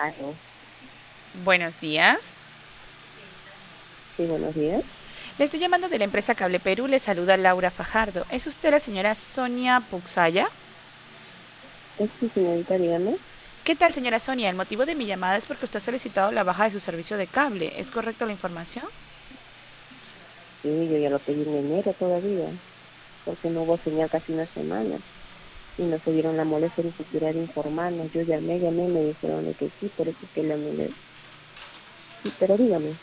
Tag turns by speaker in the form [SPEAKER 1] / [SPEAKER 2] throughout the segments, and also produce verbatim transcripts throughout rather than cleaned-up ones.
[SPEAKER 1] Aló.
[SPEAKER 2] Buenos días.
[SPEAKER 1] Sí, buenos días.
[SPEAKER 2] Le estoy llamando de la empresa Cable Perú. Le saluda Laura Fajardo. ¿Es usted la señora Sonia Puxaya?
[SPEAKER 1] Eh, Sí, señorita, dígame.
[SPEAKER 2] ¿Qué tal, señora Sonia? El motivo de mi llamada es porque usted ha solicitado la baja de su servicio de cable. ¿Es correcta la información?
[SPEAKER 1] Sí, yo ya lo pedí en enero todavía, porque no hubo señal casi una semana y no se dieron la molestia ni siquiera de informarnos. Yo llamé, llamé, me dijeron de que sí, por eso es que la anulé. Sí, pero dígame.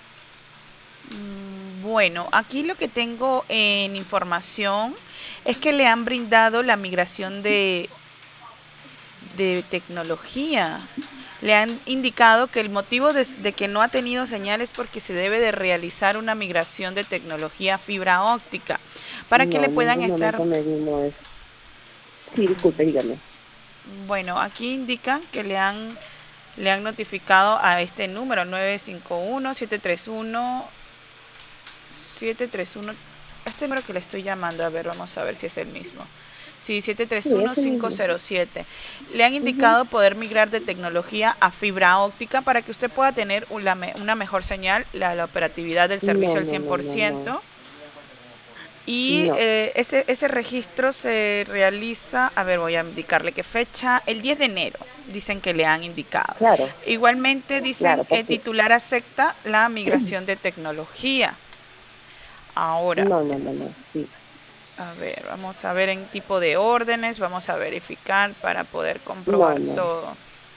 [SPEAKER 2] Bueno, aquí lo que tengo en información es que le han brindado la migración de, de tecnología. Le han indicado que el motivo de, de que no ha tenido señal es porque se debe de realizar una migración de tecnología fibra óptica para que
[SPEAKER 1] No,
[SPEAKER 2] le
[SPEAKER 1] en
[SPEAKER 2] puedan
[SPEAKER 1] ningún
[SPEAKER 2] estar.
[SPEAKER 1] momento me vino eso. Sí, disculpe, dígame.
[SPEAKER 2] Bueno, aquí indican que le han, le han notificado a este número nueve cinco uno siete tres uno siete tres uno, este número que le estoy llamando, a ver, vamos a ver si es el mismo. Sí,
[SPEAKER 1] Sí,
[SPEAKER 2] siete tres uno
[SPEAKER 1] ese
[SPEAKER 2] cinco
[SPEAKER 1] mismo.
[SPEAKER 2] cero siete. Le han
[SPEAKER 1] Ujú.
[SPEAKER 2] indicado poder migrar de tecnología a fibra óptica para que usted pueda tener una, una mejor señal, la, la operatividad del
[SPEAKER 1] No,
[SPEAKER 2] servicio al
[SPEAKER 1] no,
[SPEAKER 2] cien
[SPEAKER 1] no,
[SPEAKER 2] por
[SPEAKER 1] no, no.
[SPEAKER 2] ciento Y
[SPEAKER 1] No.
[SPEAKER 2] eh, ese, ese registro se realiza, a ver, voy a indicarle qué fecha, el diez de enero, dicen que le han indicado.
[SPEAKER 1] Claro,
[SPEAKER 2] Igualmente dicen,
[SPEAKER 1] claro,
[SPEAKER 2] eh,
[SPEAKER 1] porque
[SPEAKER 2] titular acepta la migración de tecnología. Ahora,
[SPEAKER 1] no, no, no, no. Sí.
[SPEAKER 2] a ver, vamos a ver en tipo de órdenes, vamos a verificar para poder
[SPEAKER 1] No,
[SPEAKER 2] comprobar
[SPEAKER 1] no.
[SPEAKER 2] todo.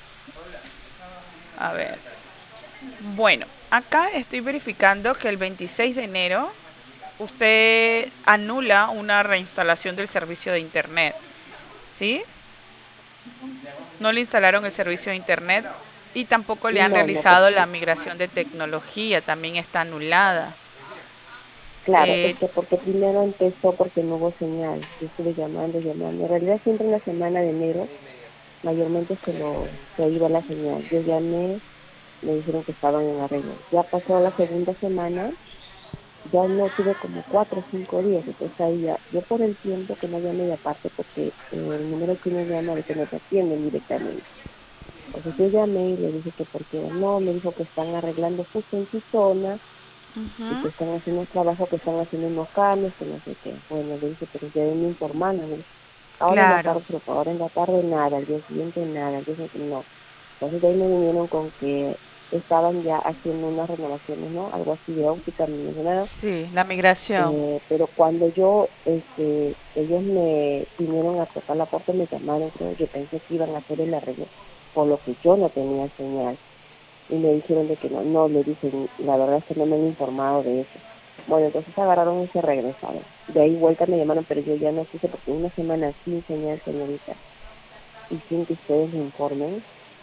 [SPEAKER 2] A ver, bueno, acá estoy verificando que el veintiséis de enero usted anula una reinstalación del servicio de internet, ¿sí? No le instalaron el servicio de internet y tampoco le han
[SPEAKER 1] No, no,
[SPEAKER 2] realizado la
[SPEAKER 1] porque
[SPEAKER 2] migración de tecnología, también está anulada.
[SPEAKER 1] claro, es
[SPEAKER 2] Eh,
[SPEAKER 1] que porque primero empezó porque no hubo señal. Yo estuve llamando, llamando. En realidad siempre en la semana de enero mayormente se lo se iba la señal. Yo llamé, me dijeron que estaban en arreglo. Ya pasó la segunda semana, ya no tuve como cuatro o cinco días. Entonces ahí ya, yo por el tiempo que no llamé y aparte porque el número que uno llama a veces no te atienden directamente. Entonces yo llamé y le dije que porque no, me dijo que están arreglando justo en su zona y que
[SPEAKER 2] ujú,
[SPEAKER 1] están haciendo un trabajo, que están haciendo unos cambios, que no sé qué. Bueno, le dije, pero ya me informaron. Le dije, ahora en la
[SPEAKER 2] claro,
[SPEAKER 1] tarde, pero ahora en la tarde nada, al día siguiente nada, al día siguiente no. Entonces de ahí me vinieron con que estaban ya haciendo unas renovaciones, ¿no? Algo así de óptica, me mencionaron.
[SPEAKER 2] sí, la migración.
[SPEAKER 1] Eh, pero cuando yo, este, ellos me vinieron a tocar la puerta, me llamaron, creo, yo pensé que iban a hacer el arreglo, por lo que yo no tenía señal y me dijeron de que no, no, le dicen, la verdad es que no me han informado de eso. Bueno, entonces agarraron y se regresaron. De ahí vuelta me llamaron, pero yo ya no quise porque una semana sin señal, señorita, y sin que ustedes me informen,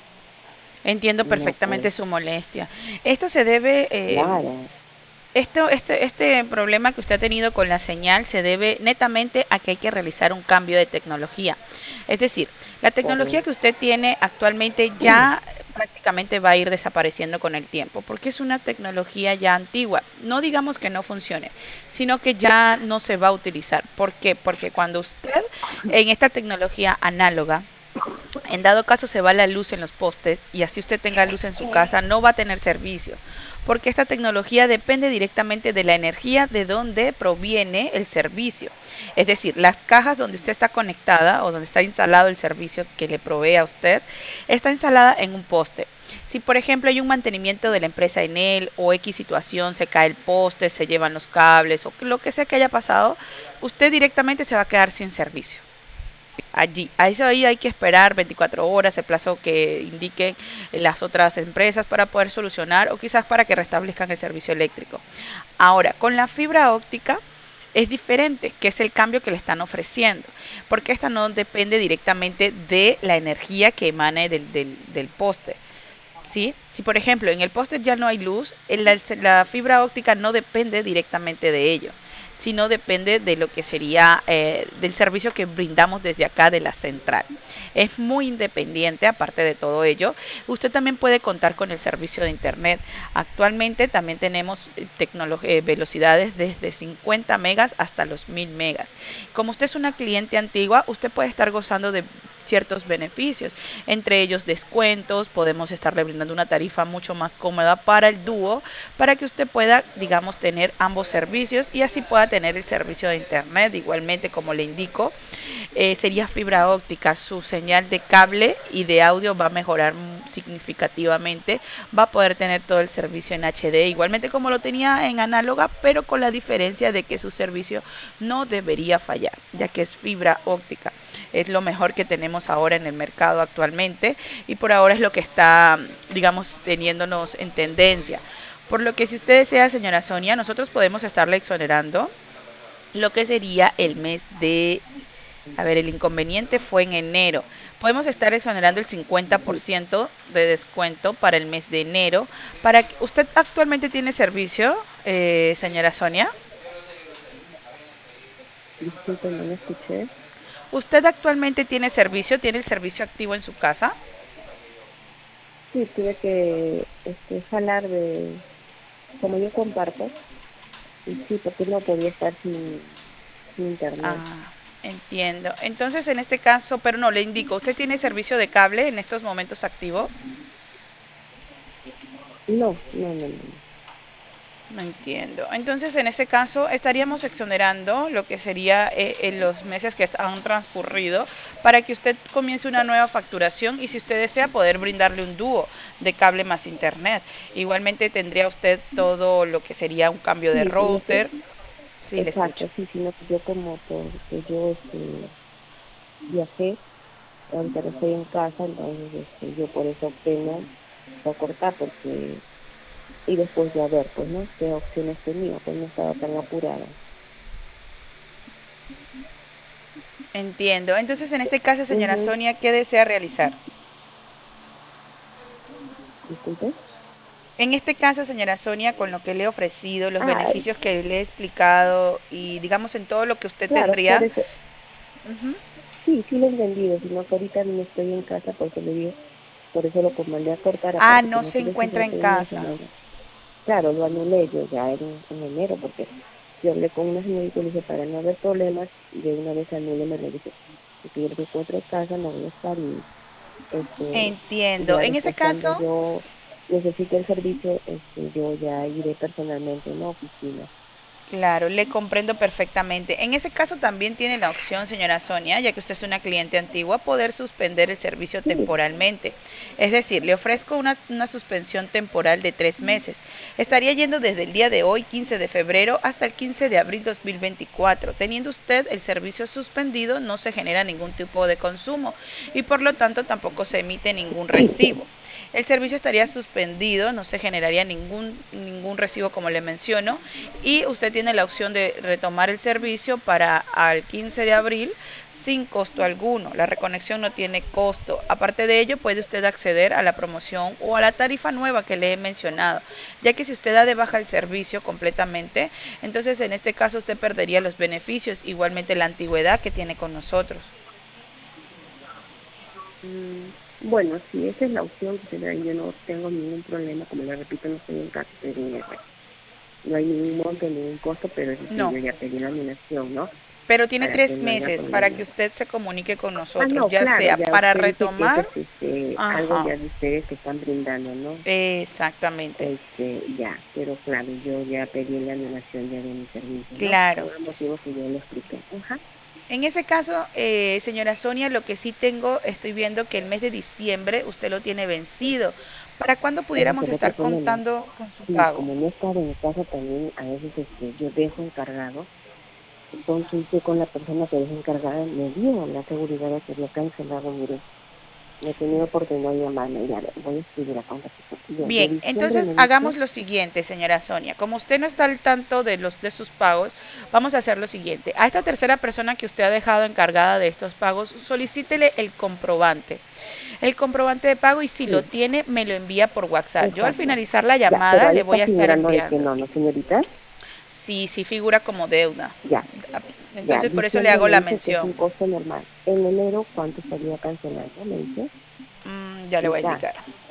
[SPEAKER 2] Entiendo
[SPEAKER 1] no
[SPEAKER 2] perfectamente
[SPEAKER 1] pues,
[SPEAKER 2] su molestia. Esto se debe, eh,
[SPEAKER 1] claro.
[SPEAKER 2] esto, este, este problema que usted ha tenido con la señal se debe netamente a que hay que realizar un cambio de tecnología. Es decir, la tecnología
[SPEAKER 1] Correcto.
[SPEAKER 2] que usted tiene actualmente ya prácticamente va a ir desapareciendo con el tiempo, porque es una tecnología ya antigua. No digamos que no funcione, sino que ya no se va a utilizar. ¿Por qué? Porque cuando usted en esta tecnología análoga, en dado caso se va la luz en los postes y así usted tenga luz en su casa, no va a tener servicio, porque esta tecnología depende directamente de la energía de donde proviene el servicio. Es decir, las cajas donde usted está conectada o donde está instalado el servicio que le provee a usted, está instalada en un poste. Si por ejemplo hay un mantenimiento de la empresa en él o X situación, se cae el poste, se llevan los cables o lo que sea que haya pasado, usted directamente se va a quedar sin servicio allí. A eso ahí hay que esperar veinticuatro horas, el plazo que indiquen las otras empresas para poder solucionar o quizás para que restablezcan el servicio eléctrico. Ahora, con la fibra óptica es diferente, que es el cambio que le están ofreciendo, porque esta no depende directamente de la energía que emane del, del, del poste. ¿Sí? Si por ejemplo en el poste ya no hay luz, la, la fibra óptica no depende directamente de ello, sino depende de lo que sería eh, del servicio que brindamos desde acá de la central. Es muy independiente, aparte de todo ello. Usted también puede contar con el servicio de internet. Actualmente también tenemos eh, eh, velocidades desde cincuenta megas hasta los mil megas. Como usted es una cliente antigua, usted puede estar gozando de ciertos beneficios, entre ellos descuentos, podemos estarle brindando una tarifa mucho más cómoda para el dúo, para que usted pueda, digamos, tener ambos servicios y así pueda tener el servicio de internet. Igualmente, como le indico, eh, sería fibra óptica, su señal de cable y de audio va a mejorar significativamente, va a poder tener todo el servicio en H D, igualmente como lo tenía en análoga, pero con la diferencia de que su servicio no debería fallar, ya que es fibra óptica. Es lo mejor que tenemos ahora en el mercado actualmente y por ahora es lo que está, digamos, teniéndonos en tendencia. Por lo que si usted desea, señora Sonia, nosotros podemos estarle exonerando lo que sería el mes de... A ver, el inconveniente fue en enero. Podemos estar exonerando el cincuenta por ciento de descuento para el mes de enero. Para que, ¿usted actualmente tiene servicio, eh, señora Sonia?
[SPEAKER 1] Disculpe, no lo escuché.
[SPEAKER 2] ¿Usted actualmente tiene servicio? ¿Tiene el servicio activo en su casa?
[SPEAKER 1] Sí, tuve que este, jalar de, como yo comparto, y sí, porque no podía estar sin, sin internet.
[SPEAKER 2] Ah, entiendo. Entonces, en este caso, pero no, le indico, ¿usted tiene servicio de cable en estos momentos activo?
[SPEAKER 1] No, no, no, no.
[SPEAKER 2] No entiendo. Entonces, en ese caso, estaríamos exonerando lo que sería eh, en los meses que han transcurrido para que usted comience una nueva facturación y si usted desea poder brindarle un dúo de cable más internet. Igualmente tendría usted todo lo que sería un cambio de
[SPEAKER 1] Sí, sino que,
[SPEAKER 2] router. Sí, le escucho.
[SPEAKER 1] exacto, sí, sino que yo como porque yo este, viajé, ahorita no estoy en casa, entonces este, yo por eso opté no a cortar, porque, y después de ver, pues, ¿no? Qué opciones tenía, pues no estaba tan apurada.
[SPEAKER 2] Entiendo. Entonces, en este caso, señora
[SPEAKER 1] Ujú.
[SPEAKER 2] Sonia, ¿qué desea realizar?
[SPEAKER 1] Disculpe.
[SPEAKER 2] En este caso, señora Sonia, con lo que le he ofrecido, los
[SPEAKER 1] Ah,
[SPEAKER 2] beneficios que le he explicado y digamos en todo lo que usted
[SPEAKER 1] claro, por
[SPEAKER 2] tendría.
[SPEAKER 1] eso,
[SPEAKER 2] Ujú.
[SPEAKER 1] sí, sí lo he entendido, sino que ahorita no estoy en casa, por eso le digo, por eso lo mandé a cortar,
[SPEAKER 2] Ah,
[SPEAKER 1] aparte
[SPEAKER 2] no
[SPEAKER 1] como
[SPEAKER 2] se
[SPEAKER 1] tú decís,
[SPEAKER 2] encuentra
[SPEAKER 1] ya
[SPEAKER 2] en
[SPEAKER 1] tengo una
[SPEAKER 2] casa.
[SPEAKER 1] semana. Claro, lo anulé yo ya en, en enero, porque yo hablé con una señorita y le dije, para no haber problemas, de una vez anule, me lo dije, porque yo me encuentro en casa, no voy a estar, y este,
[SPEAKER 2] Entiendo.
[SPEAKER 1] ya
[SPEAKER 2] En ese
[SPEAKER 1] después cuando
[SPEAKER 2] caso,
[SPEAKER 1] yo necesite el servicio, este, yo ya iré personalmente en la oficina.
[SPEAKER 2] claro, le comprendo perfectamente. En ese caso también tiene la opción, señora Sonia, ya que usted es una cliente antigua, poder suspender el servicio
[SPEAKER 1] Sí,
[SPEAKER 2] temporalmente. Es decir, le ofrezco una, una suspensión temporal de tres meses. Estaría yendo desde el día de hoy, quince de febrero, hasta el quince de abril dos mil veinticuatro. Teniendo usted el servicio suspendido, no se genera ningún tipo de consumo y por lo tanto tampoco se emite ningún recibo. El servicio estaría suspendido, no se generaría ningún, ningún recibo como le menciono y usted tiene la opción de retomar el servicio para al quince de abril sin costo alguno. La reconexión no tiene costo. Aparte de ello, puede usted acceder a la promoción o a la tarifa nueva que le he mencionado, ya que si usted da de baja el servicio completamente, entonces en este caso usted perdería los beneficios, igualmente la antigüedad que tiene con nosotros.
[SPEAKER 1] mm, bueno, si esa es la opción que se da, yo no tengo ningún problema, como le repito, no estoy en casa, estoy en R. No hay ningún monto, ningún costo, pero sí que
[SPEAKER 2] No,
[SPEAKER 1] yo ya pedí la anulación, ¿no?
[SPEAKER 2] pero tiene
[SPEAKER 1] Para que
[SPEAKER 2] tres
[SPEAKER 1] no haya
[SPEAKER 2] meses para que
[SPEAKER 1] problemas.
[SPEAKER 2] usted se comunique con
[SPEAKER 1] Ah,
[SPEAKER 2] nosotros,
[SPEAKER 1] no,
[SPEAKER 2] ya
[SPEAKER 1] claro,
[SPEAKER 2] sea
[SPEAKER 1] ya
[SPEAKER 2] para
[SPEAKER 1] usted dice que eso
[SPEAKER 2] retomar,
[SPEAKER 1] es este, algo
[SPEAKER 2] ajá,
[SPEAKER 1] ya de ustedes que están brindando, ¿no?
[SPEAKER 2] exactamente,
[SPEAKER 1] Este, ya, pero claro, yo ya pedí la anulación ya de mi servicio, ¿no?
[SPEAKER 2] claro.
[SPEAKER 1] Por el motivo que yo le expliqué. Ajá.
[SPEAKER 2] En ese caso, eh, señora Sonia, lo que sí tengo, estoy viendo que el mes de diciembre usted lo tiene vencido. ¿Para cuándo
[SPEAKER 1] Ese es
[SPEAKER 2] pudiéramos
[SPEAKER 1] el otro
[SPEAKER 2] estar
[SPEAKER 1] problema.
[SPEAKER 2] contando con su
[SPEAKER 1] Sí,
[SPEAKER 2] pago?
[SPEAKER 1] como no estaba en casa también, a veces este, yo dejo encargado. Entonces yo con la persona que dejé encargada me dio la seguridad de que lo cancelado, mire. No he tenido oportunidad de llamarme, ya voy a escribir a cuenta. Yo, de
[SPEAKER 2] Bien,
[SPEAKER 1] diciembre
[SPEAKER 2] entonces
[SPEAKER 1] me dice,
[SPEAKER 2] hagamos lo siguiente, señora Sonia. Como usted no está al tanto de los de sus pagos, vamos a hacer lo siguiente. A esta tercera persona que usted ha dejado encargada de estos pagos, solicítele el comprobante. El comprobante de pago y si lo
[SPEAKER 1] sí,
[SPEAKER 2] tiene, me lo envía por WhatsApp. Yo al
[SPEAKER 1] exacto.
[SPEAKER 2] finalizar la
[SPEAKER 1] Ya, pero
[SPEAKER 2] llamada
[SPEAKER 1] ahí
[SPEAKER 2] le
[SPEAKER 1] está
[SPEAKER 2] voy a estar
[SPEAKER 1] figurando de que
[SPEAKER 2] enviando.
[SPEAKER 1] no, ¿no, señorita?
[SPEAKER 2] Sí, sí figura como deuda.
[SPEAKER 1] Ya, ya,
[SPEAKER 2] Entonces por eso le
[SPEAKER 1] diciembre
[SPEAKER 2] hago
[SPEAKER 1] me
[SPEAKER 2] la
[SPEAKER 1] dice que es
[SPEAKER 2] mención.
[SPEAKER 1] un costo normal. En enero, ¿cuánto estaría cancelando? Me dice,
[SPEAKER 2] Mm, ya le
[SPEAKER 1] y
[SPEAKER 2] voy a
[SPEAKER 1] ya,
[SPEAKER 2] indicar.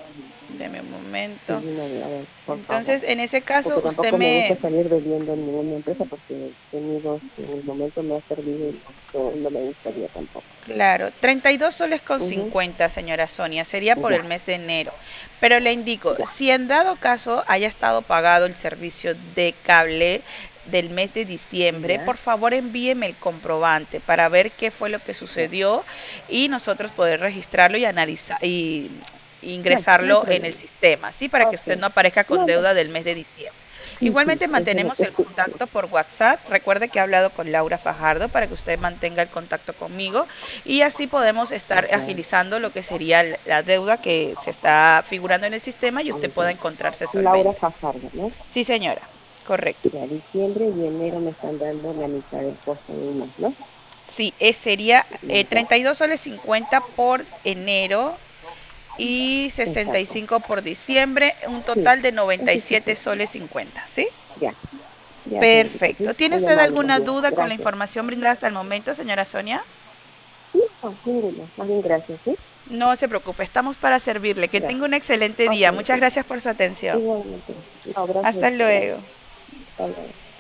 [SPEAKER 2] Deme un
[SPEAKER 1] Sí,
[SPEAKER 2] momento.
[SPEAKER 1] no, a ver, por favor.
[SPEAKER 2] Entonces, en ese caso,
[SPEAKER 1] Porque
[SPEAKER 2] usted
[SPEAKER 1] tampoco me
[SPEAKER 2] me...
[SPEAKER 1] gusta salir bebiendo en ninguna empresa porque he tenido, en el momento me ha servido y no, no me gustaría tampoco.
[SPEAKER 2] Claro, treinta y dos soles con
[SPEAKER 1] Ujú.
[SPEAKER 2] cincuenta, señora Sonia, sería por el
[SPEAKER 1] Ya,
[SPEAKER 2] mes de enero. Pero le indico,
[SPEAKER 1] ya,
[SPEAKER 2] si en dado caso haya estado pagado el servicio de cable del mes de diciembre,
[SPEAKER 1] ya,
[SPEAKER 2] por favor envíeme el comprobante para ver qué fue lo que
[SPEAKER 1] ya.
[SPEAKER 2] sucedió y nosotros poder registrarlo y analizar y
[SPEAKER 1] Ya, no hay
[SPEAKER 2] ingresarlo en el
[SPEAKER 1] problema.
[SPEAKER 2] sistema, ¿sí? Para que usted
[SPEAKER 1] Ok.
[SPEAKER 2] no aparezca con
[SPEAKER 1] No, no.
[SPEAKER 2] deuda del mes de diciembre.
[SPEAKER 1] Sí, sí,
[SPEAKER 2] Igualmente
[SPEAKER 1] eso es lo
[SPEAKER 2] mantenemos
[SPEAKER 1] que
[SPEAKER 2] el contacto por WhatsApp. Recuerde que he hablado con Laura Fajardo para que usted mantenga el contacto conmigo y así podemos estar
[SPEAKER 1] ya,
[SPEAKER 2] agilizando lo que sería la deuda que se está figurando en el sistema y usted pueda
[SPEAKER 1] ya.
[SPEAKER 2] encontrarse
[SPEAKER 1] Laura
[SPEAKER 2] solvente.
[SPEAKER 1] Fajardo, ¿no?
[SPEAKER 2] Sí, señora. Correcto.
[SPEAKER 1] Ya, diciembre y enero me están dando la mitad del costo de un mes, ¿no?
[SPEAKER 2] Sí, eh, sería eh,
[SPEAKER 1] Ya,
[SPEAKER 2] treinta y dos soles cincuenta por enero y sesenta y
[SPEAKER 1] exacto.
[SPEAKER 2] cinco por diciembre, un
[SPEAKER 1] Sí,
[SPEAKER 2] total de noventa y
[SPEAKER 1] eso sí,
[SPEAKER 2] siete
[SPEAKER 1] sí.
[SPEAKER 2] soles cincuenta, ¿sí?
[SPEAKER 1] Ya, ya, señorita,
[SPEAKER 2] Perfecto.
[SPEAKER 1] sí.
[SPEAKER 2] ¿Tiene
[SPEAKER 1] Muy
[SPEAKER 2] usted
[SPEAKER 1] amable, más
[SPEAKER 2] alguna
[SPEAKER 1] bien.
[SPEAKER 2] duda con la
[SPEAKER 1] Gracias.
[SPEAKER 2] información brindada hasta el momento, señora Sonia?
[SPEAKER 1] Sí, no, ninguno. Más bien, gracias, ¿sí?
[SPEAKER 2] No se preocupe, estamos para servirle. Que tenga
[SPEAKER 1] Gracias.
[SPEAKER 2] un excelente
[SPEAKER 1] Ok,
[SPEAKER 2] día. Muchas
[SPEAKER 1] sí.
[SPEAKER 2] gracias por su atención.
[SPEAKER 1] Igualmente. No, gracias a
[SPEAKER 2] Hasta
[SPEAKER 1] usted, gracias.
[SPEAKER 2] luego.
[SPEAKER 1] Hasta luego.